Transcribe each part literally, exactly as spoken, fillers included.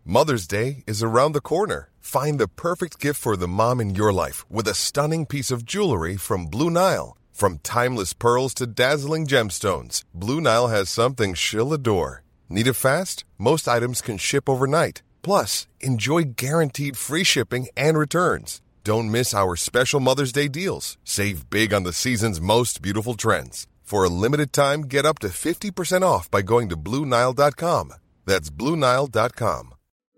Mother's Day is around the corner. Find the perfect gift for the mom in your life with a stunning piece of jewelry from Blue Nile. From timeless pearls to dazzling gemstones, Blue Nile has something she'll adore. Need it fast? Most items can ship overnight. Plus, enjoy guaranteed free shipping and returns. Don't miss our special Mother's Day deals. Save big on the season's most beautiful trends. For a limited time, get up to fifty percent off by going to Blue Nile dot com. That's Blue Nile dot com.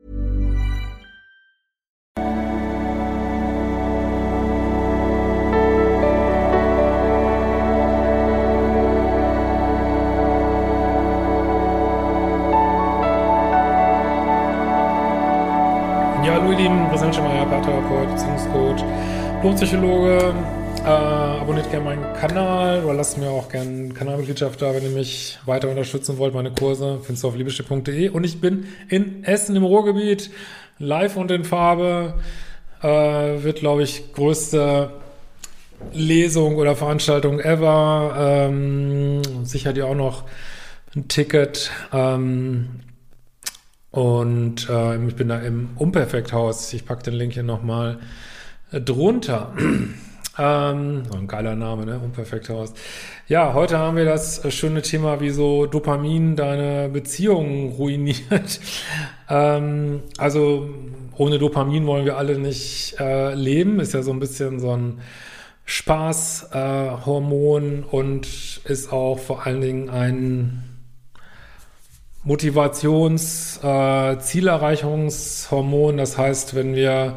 Ja, hallo ihr Lieben, Christian Schemeier, Paartherapeut, Beziehungscoach, Psychologe. Äh, abonniert gerne meinen Kanal oder lasst mir auch gerne Kanalmitgliedschaft da, wenn ihr mich weiter unterstützen wollt. Meine Kurse findest du auf liebeschiff punkt de. Und ich bin in Essen im Ruhrgebiet, live und in Farbe. Äh, wird, glaube ich, größte Lesung oder Veranstaltung ever. Ähm, sichert ihr auch noch ein Ticket. Ähm, Und äh, ich bin da im Unperfekthaus. Ich packe den Link hier nochmal drunter. ähm, so ein geiler Name, ne? Unperfekthaus. Ja, heute haben wir das schöne Thema, wie so Dopamin deine Beziehungen ruiniert. ähm, also ohne Dopamin wollen wir alle nicht äh, leben. Ist ja so ein bisschen so ein Spaßhormon äh, und ist auch vor allen Dingen ein Motivations-, äh, Zielerreichungshormon. Das heißt, wenn wir,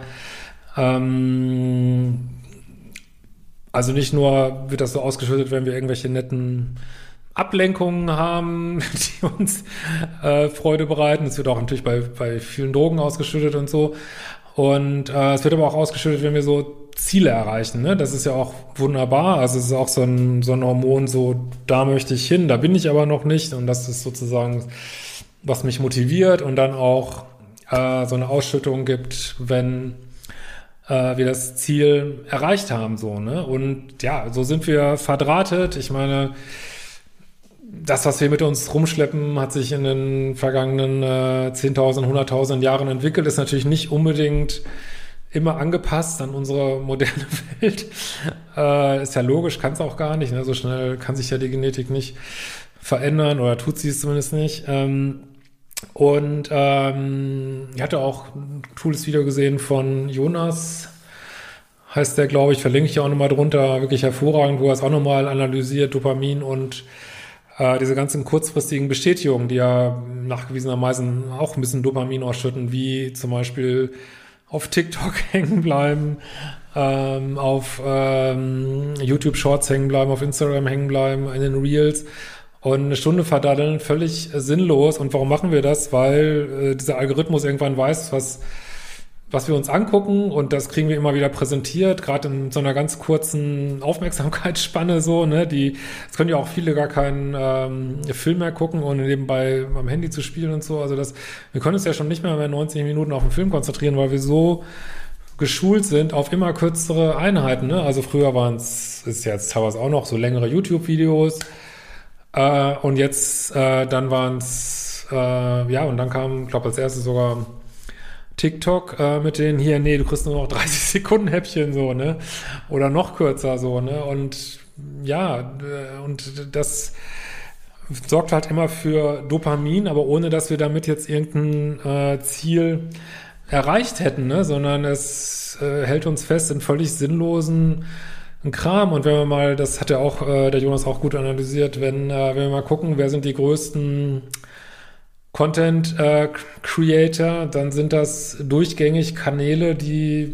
ähm, also nicht nur wird das so ausgeschüttet, wenn wir irgendwelche netten Ablenkungen haben, die uns äh, Freude bereiten. Es wird auch natürlich bei, bei vielen Drogen ausgeschüttet und so. Und äh, es wird aber auch ausgeschüttet, wenn wir so Ziele erreichen, ne? Das ist ja auch wunderbar. Also es ist auch so ein, so ein Hormon, so da möchte ich hin, da bin ich aber noch nicht. Und das ist sozusagen, was mich motiviert und dann auch äh, so eine Ausschüttung gibt, wenn äh, wir das Ziel erreicht haben, so, ne? Und ja, so sind wir verdrahtet. Ich meine, das, was wir mit uns rumschleppen, hat sich in den vergangenen äh, zehntausend, hunderttausend Jahren entwickelt, ist natürlich nicht unbedingt immer angepasst an unsere moderne Welt. Äh, ist ja logisch, kann es auch gar nicht. Ne? So schnell kann sich ja die Genetik nicht verändern oder tut sie es zumindest nicht. Ähm, und ähm, ich hatte auch ein cooles Video gesehen von Jonas, heißt der, glaube ich, verlinke ich auch nochmal drunter, wirklich hervorragend, wo er es auch nochmal analysiert, Dopamin und äh, diese ganzen kurzfristigen Bestätigungen, die ja nachgewiesenermaßen auch ein bisschen Dopamin ausschütten, wie zum Beispiel auf TikTok hängen bleiben, ähm, auf ähm, YouTube Shorts hängen bleiben, auf Instagram hängen bleiben, in den Reels und eine Stunde verdaddeln, völlig sinnlos. Und warum machen wir das? Weil äh, dieser Algorithmus irgendwann weiß, was was wir uns angucken und das kriegen wir immer wieder präsentiert, gerade in so einer ganz kurzen Aufmerksamkeitsspanne so, ne, die, es können ja auch viele gar keinen ähm, Film mehr gucken, ohne nebenbei am Handy zu spielen und so, also das, wir können uns ja schon nicht mehr mehr neunzig Minuten auf den Film konzentrieren, weil wir so geschult sind auf immer kürzere Einheiten, ne, also früher waren es, ist jetzt teilweise auch noch so längere YouTube-Videos, äh, und jetzt, äh, dann waren es, äh, ja, und dann kam, ich glaube als erstes sogar TikTok äh, mit den hier, nee, du kriegst nur noch dreißig Sekunden Häppchen so, ne? Oder noch kürzer so, ne? Und ja, äh, und das sorgt halt immer für Dopamin, aber ohne, dass wir damit jetzt irgendein äh, Ziel erreicht hätten, ne? Sondern es äh, hält uns fest in völlig sinnlosen Kram. Und wenn wir mal, das hat ja auch äh, der Jonas auch gut analysiert, wenn, äh, wenn wir mal gucken, wer sind die größten Content äh, Creator, dann sind das durchgängig Kanäle, die,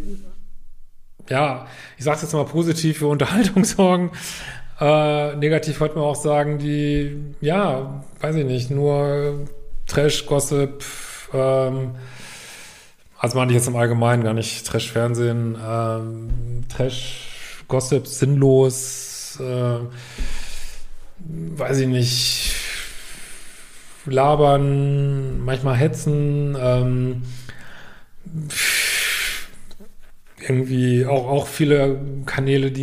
ja, ich sag's jetzt mal positiv, für Unterhaltung sorgen. Äh, negativ könnte man auch sagen, die, ja, weiß ich nicht, nur Trash, Gossip, ähm, also meine ich jetzt im Allgemeinen, gar nicht Trash-Fernsehen, ähm, Trash, Gossip, sinnlos, äh, weiß ich nicht, labern, manchmal hetzen, ähm, irgendwie auch, auch viele Kanäle, die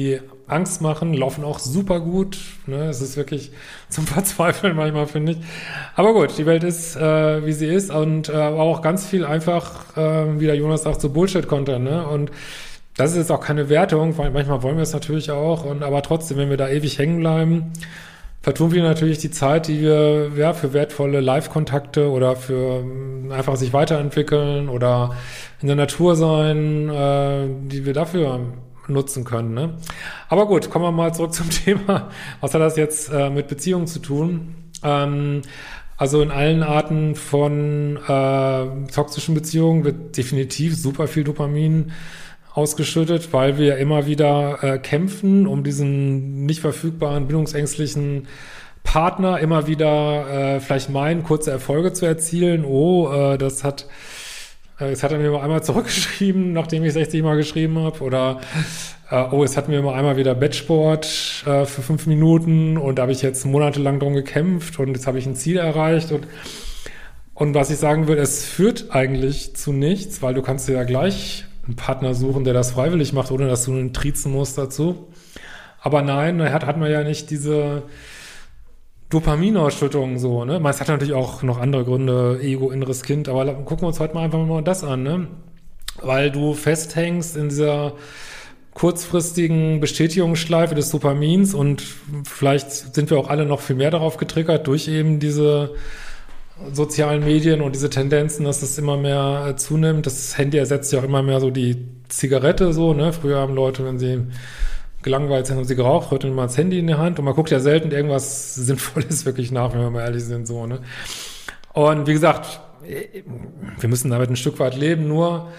Angst machen, laufen auch super gut. Ne? Es ist wirklich zum Verzweifeln manchmal, finde ich. Aber gut, die Welt ist, äh, wie sie ist und äh, auch ganz viel einfach, äh, wie der Jonas sagt, so Bullshit-Content. Ne? Und das ist jetzt auch keine Wertung, weil manchmal wollen wir es natürlich auch. Und aber trotzdem, wenn wir da ewig hängen bleiben, vertun wir natürlich die Zeit, die wir ja für wertvolle Live-Kontakte oder für ähm, einfach sich weiterentwickeln oder in der Natur sein, äh, die wir dafür nutzen können. Ne? Aber gut, kommen wir mal zurück zum Thema. Was hat das jetzt äh, mit Beziehungen zu tun? Ähm, also in allen Arten von äh, toxischen Beziehungen wird definitiv super viel Dopamin ausgeschüttet, weil wir immer wieder äh, kämpfen, um diesen nicht verfügbaren, bindungsängstlichen Partner immer wieder äh, vielleicht meinen, kurze Erfolge zu erzielen. Oh, äh, das hat äh, jetzt hat er mir mal einmal zurückgeschrieben, nachdem ich sechzig Mal geschrieben habe. Oder äh, oh, jetzt hatten wir mal einmal wieder Bettsport äh, für fünf Minuten und da habe ich jetzt monatelang drum gekämpft und jetzt habe ich ein Ziel erreicht. Und und was ich sagen will, es führt eigentlich zu nichts, weil du kannst dir ja gleich einen Partner suchen, der das freiwillig macht, ohne dass du einen triezen musst dazu. Aber nein, hat, hat man ja nicht diese Dopaminausschüttung so, ne? Es hat natürlich auch noch andere Gründe, Ego, inneres Kind, aber gucken wir uns heute mal einfach mal das an, ne? Weil du festhängst in dieser kurzfristigen Bestätigungsschleife des Dopamins und vielleicht sind wir auch alle noch viel mehr darauf getriggert durch eben diese sozialen Medien und diese Tendenzen, dass das immer mehr äh, zunimmt. Das Handy ersetzt ja auch immer mehr so die Zigarette so, ne? Früher haben Leute, wenn sie gelangweilt sind, haben sie geraucht, heute nimmt man das Handy in die Hand und man guckt ja selten irgendwas Sinnvolles wirklich nach, wenn wir mal ehrlich sind, so, ne? Und wie gesagt, wir müssen damit ein Stück weit leben, nur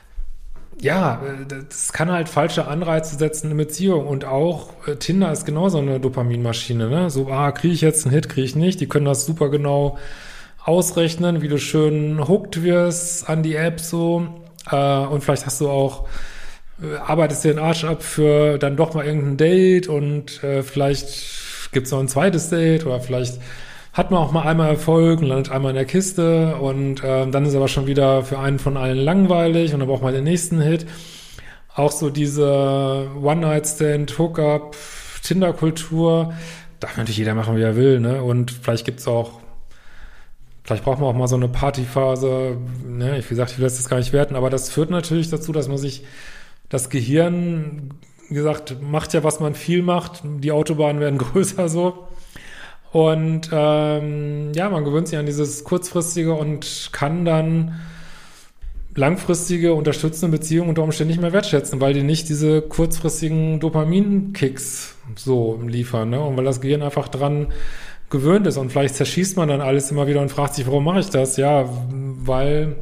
ja, das kann halt falsche Anreize setzen in Beziehung und auch äh, Tinder ist genauso eine Dopaminmaschine, ne? So, ah, kriege ich jetzt einen Hit, kriege ich nicht, die können das super genau ausrechnen, wie du schön hooked wirst an die App so äh, und vielleicht hast du auch, äh, arbeitest dir den Arsch ab für dann doch mal irgendein Date und äh, vielleicht gibt's noch ein zweites Date oder vielleicht hat man auch mal einmal Erfolg und landet einmal in der Kiste und äh, dann ist aber schon wieder für einen von allen langweilig und dann braucht man den nächsten Hit. Auch so diese One-Night-Stand, Hookup, Tinder-Kultur, darf natürlich jeder machen, wie er will, ne? Und vielleicht gibt's auch Vielleicht braucht man auch mal so eine Partyphase, ne? Wie gesagt, ich will das jetzt gar nicht werten, aber das führt natürlich dazu, dass man sich das Gehirn, wie gesagt, macht ja, was man viel macht. Die Autobahnen werden größer so. Und ähm, ja, man gewöhnt sich an dieses Kurzfristige und kann dann langfristige, unterstützende Beziehungen unter Umständen nicht mehr wertschätzen, weil die nicht diese kurzfristigen Dopaminkicks so liefern, ne? Und weil das Gehirn einfach dran gewöhnt ist und vielleicht zerschießt man dann alles immer wieder und fragt sich, warum mache ich das? Ja, weil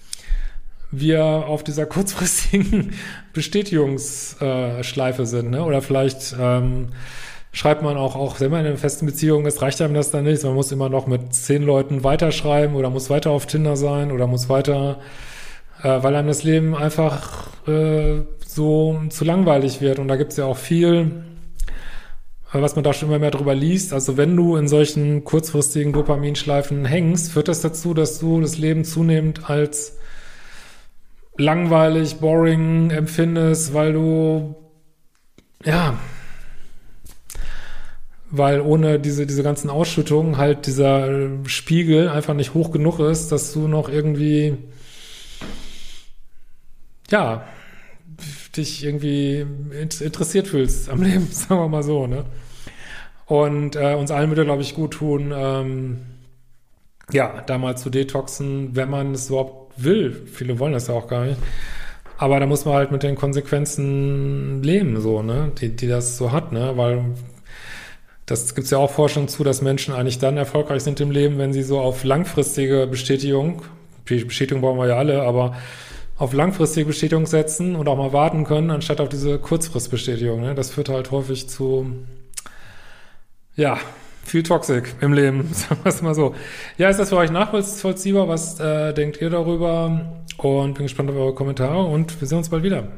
wir auf dieser kurzfristigen Bestätigungsschleife äh, sind, ne? Oder vielleicht ähm, schreibt man auch, auch selber in einer festen Beziehung, es reicht einem das dann nicht, man muss immer noch mit zehn Leuten weiterschreiben oder muss weiter auf Tinder sein oder muss weiter, äh, weil einem das Leben einfach äh, so zu langweilig wird und da gibt's ja auch viel, was man da schon immer mehr drüber liest. Also wenn du in solchen kurzfristigen Dopaminschleifen hängst, führt das dazu, dass du das Leben zunehmend als langweilig, boring empfindest, weil du, ja, weil ohne diese, diese ganzen Ausschüttungen halt dieser Spiegel einfach nicht hoch genug ist, dass du noch irgendwie, ja, dich irgendwie interessiert fühlst am Leben, sagen wir mal so, ne? Und äh, uns allen würde, glaube ich, gut tun, ähm, ja, da mal zu detoxen, wenn man es überhaupt will. Viele wollen das ja auch gar nicht. Aber da muss man halt mit den Konsequenzen leben, so, ne? Die, die das so hat, ne? Weil das gibt's ja auch Forschung zu, dass Menschen eigentlich dann erfolgreich sind im Leben, wenn sie so auf langfristige Bestätigung, Bestätigung brauchen wir ja alle, aber auf langfristige Bestätigung setzen und auch mal warten können, anstatt auf diese Kurzfristbestätigung. Ne? Das führt halt häufig zu, ja, viel Toxik im Leben, sagen wir es mal so. Ja, ist das für euch nachvollziehbar? Was äh, denkt ihr darüber? Und bin gespannt auf eure Kommentare und wir sehen uns bald wieder.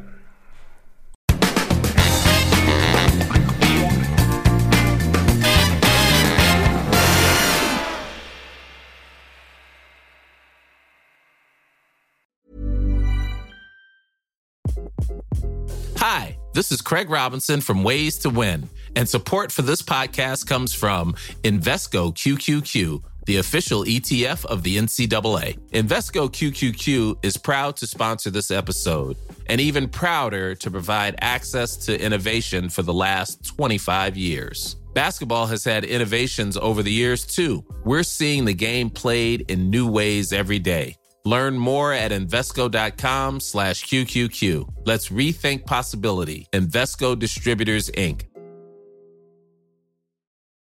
Hi, this is Craig Robinson from Ways to Win, and support for this podcast comes from Invesco Q Q Q, the official E T F of the N C double A. Invesco Q Q Q is proud to sponsor this episode, and even prouder to provide access to innovation for the last twenty-five years. Basketball has had innovations over the years, too. We're seeing the game played in new ways every day. Learn more at Invesco.com slash QQQ. Let's rethink possibility. Invesco Distributors, Incorporated.